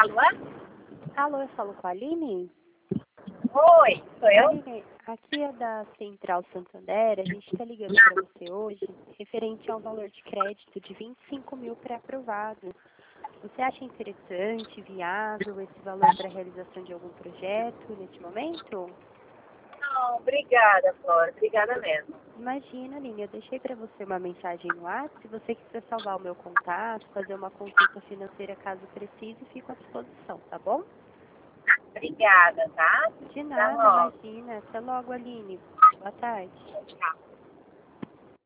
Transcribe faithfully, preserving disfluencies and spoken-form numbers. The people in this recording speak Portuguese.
Alô? Alô, eu falo com a Aline? Oi, sou eu? Aline, aqui é da Central Santander, a gente está ligando para você hoje, referente a um valor de crédito de vinte e cinco mil pré-aprovado. Você acha interessante, viável esse valor para a realização de algum projeto neste momento? Não, obrigada, Flora. Obrigada mesmo. Imagina, Aline, eu deixei para você uma mensagem no WhatsApp. Se você quiser salvar o meu contato, fazer uma consulta financeira caso precise, fico à disposição, tá bom? Obrigada, tá? De Até nada, logo. imagina. Até logo, Aline. Boa tarde. Tchau.